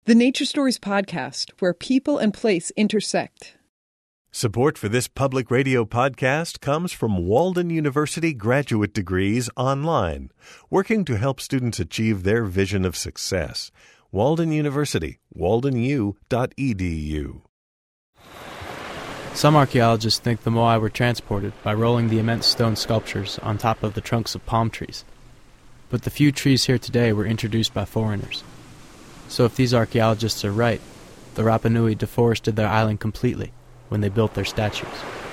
The Nature Stories podcast, where people and place intersect. Support for this public radio podcast comes from Walden University Graduate Degrees Online, working to help students achieve their vision of success. Walden University, waldenu.edu. Some archaeologists think the Moai were transported by rolling the immense stone sculptures on top of the trunks of palm trees. But the few trees here today were introduced by foreigners. So if these archaeologists are right, the Rapa Nui deforested their island completely when they built their statues.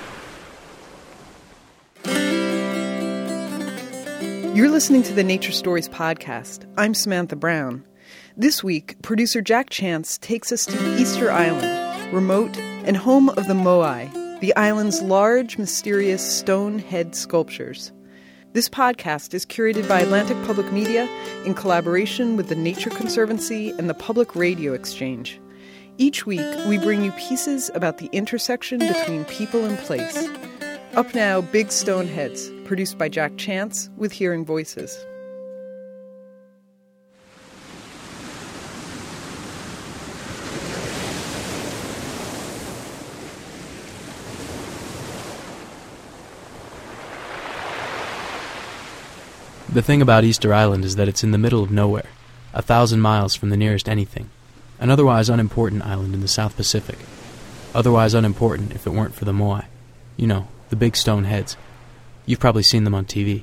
You're listening to the Nature Stories podcast. I'm Samantha Brown. This week, producer Jack Chance takes us to Easter Island, remote and home of the Moai, the island's large, mysterious stone head sculptures. This podcast is curated by Atlantic Public Media in collaboration with the Nature Conservancy and the Public Radio Exchange. Each week, we bring you pieces about the intersection between people and place. Up now, Big Stone Heads, produced by Jack Chance with Hearing Voices. The thing about Easter Island is that it's in the middle of nowhere, 1,000 miles from the nearest anything, an otherwise unimportant island in the South Pacific. Otherwise unimportant if it weren't for the Moai. You know, the big stone heads. You've probably seen them on TV.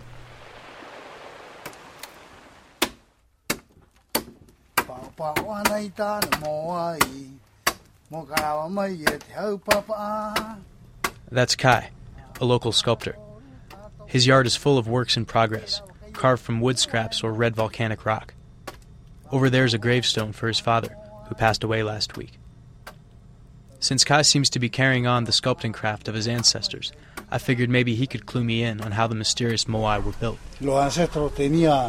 That's Kai, a local sculptor. His yard is full of works in progress, carved from wood scraps or red volcanic rock. Over there is a gravestone for his father, who passed away last week. Since Kai seems to be carrying on the sculpting craft of his ancestors, I figured maybe he could clue me in on how the mysterious Moai were built. Los ancestros tenían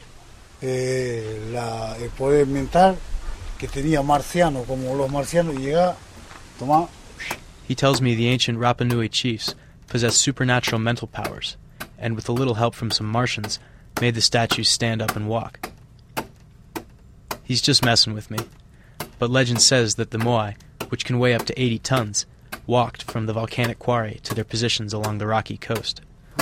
el poder mental que tenía marciano, como los marcianos llegaban, toma. He tells me the ancient Rapa Nui chiefs possessed supernatural mental powers, and with a little help from some Martians, made the statues stand up and walk. He's just messing with me, but legend says that the Moai, which can weigh up to 80 tons, walked from the volcanic quarry to their positions along the rocky coast.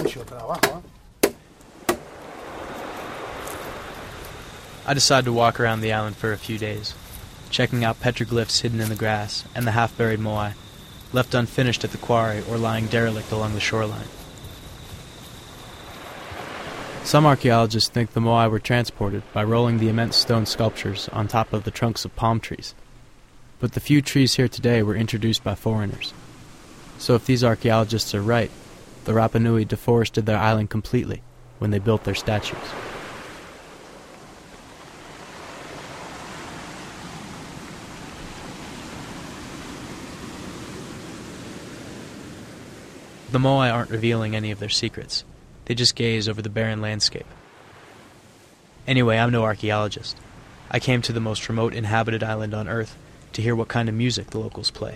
I decide to walk around the island for a few days, checking out petroglyphs hidden in the grass and the half-buried Moai, left unfinished at the quarry or lying derelict along the shoreline. Some archaeologists think the Moai were transported by rolling the immense stone sculptures on top of the trunks of palm trees. But the few trees here today were introduced by foreigners. So if these archaeologists are right, the Rapa Nui deforested their island completely when they built their statues. The Moai aren't revealing any of their secrets. They just gaze over the barren landscape. Anyway, I'm no archaeologist. I came to the most remote inhabited island on Earth to hear what kind of music the locals play.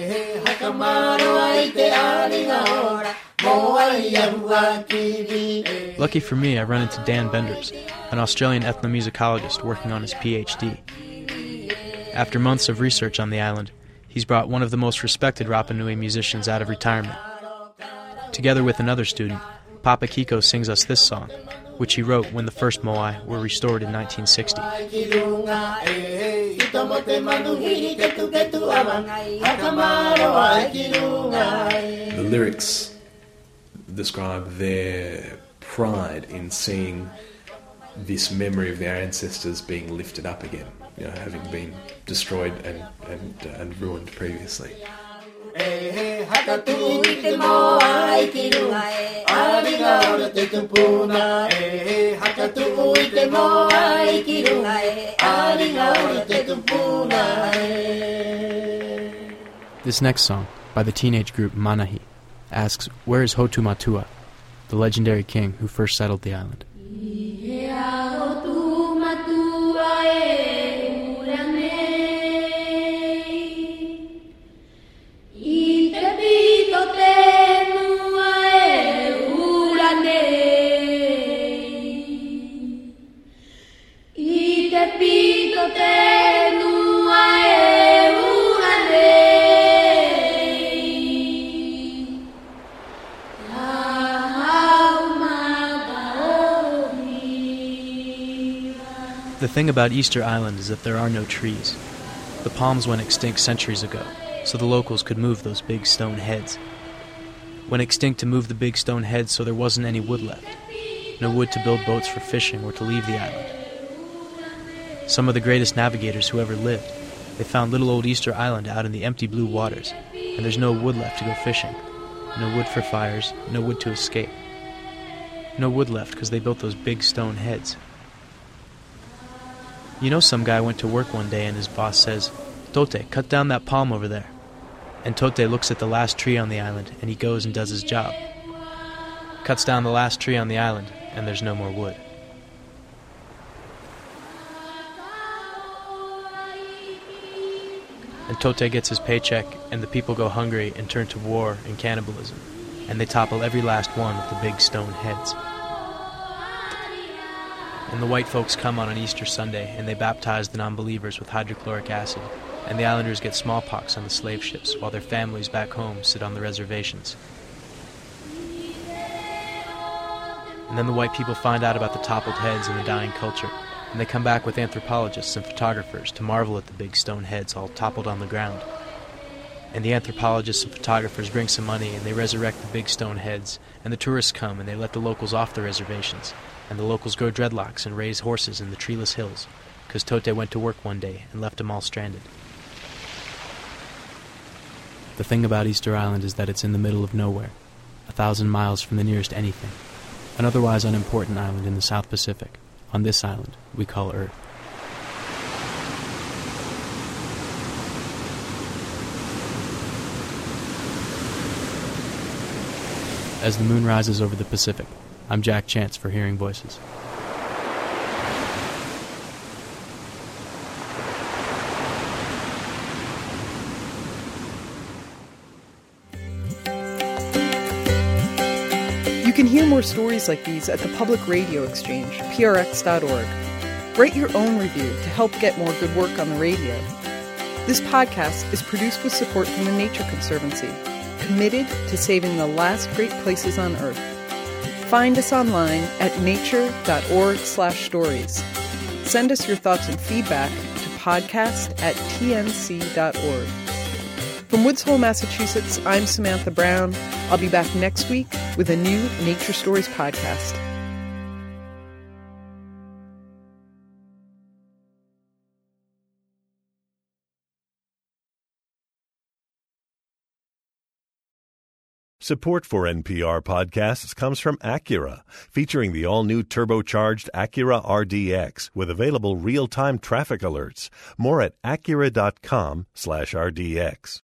Lucky for me, I run into Dan Benders, an Australian ethnomusicologist working on his PhD. After months of research on the island, he's brought one of the most respected Rapa Nui musicians out of retirement. Together with another student, Papa Kiko sings us this song, which he wrote when the first Moai were restored in 1960. The lyrics describe their pride in seeing this memory of their ancestors being lifted up again, you know, having been destroyed and ruined previously. This next song, by the teenage group Manahi, asks, where is Hotu Matua, the legendary king who first settled the island? Te pido te The thing about Easter Island is that there are no trees. The palms went extinct centuries ago, so the locals could move those big stone heads. Went extinct to move the big stone heads so there wasn't any wood left. No wood to build boats for fishing or to leave the island. Some of the greatest navigators who ever lived, they found little old Easter Island out in the empty blue waters, and there's no wood left to go fishing. No wood for fires, no wood to escape. No wood left because they built those big stone heads. You know, some guy went to work one day and his boss says, "Tote, cut down that palm over there." And Tote looks at the last tree on the island and he goes and does his job. Cuts down the last tree on the island and there's no more wood. And Tote gets his paycheck and the people go hungry and turn to war and cannibalism. And they topple every last one of the big stone heads. And the white folks come on an Easter Sunday and they baptize the non-believers with hydrochloric acid, and the islanders get smallpox on the slave ships while their families back home sit on the reservations. And then the white people find out about the toppled heads and the dying culture, and they come back with anthropologists and photographers to marvel at the big stone heads all toppled on the ground. And the anthropologists and photographers bring some money and they resurrect the big stone heads, and the tourists come and they let the locals off the reservations, and the locals grow dreadlocks and raise horses in the treeless hills, because Tote went to work one day and left them all stranded. The thing about Easter Island is that it's in the middle of nowhere, 1,000 miles from the nearest anything, an otherwise unimportant island in the South Pacific. On this island, we call Earth. As the moon rises over the Pacific, I'm Jack Chance for Hearing Voices. You can hear more stories like these at the Public Radio Exchange, prx.org. Write your own review to help get more good work on the radio. This podcast is produced with support from the Nature Conservancy, committed to saving the last great places on Earth. Find us online at nature.org/stories. Send us your thoughts and feedback to podcast@tnc.org. From Woods Hole, Massachusetts, I'm Samantha Brown. I'll be back next week with a new Nature Stories podcast. Support for NPR podcasts comes from Acura, featuring the all-new turbocharged Acura RDX with available real-time traffic alerts. More at Acura.com/RDX.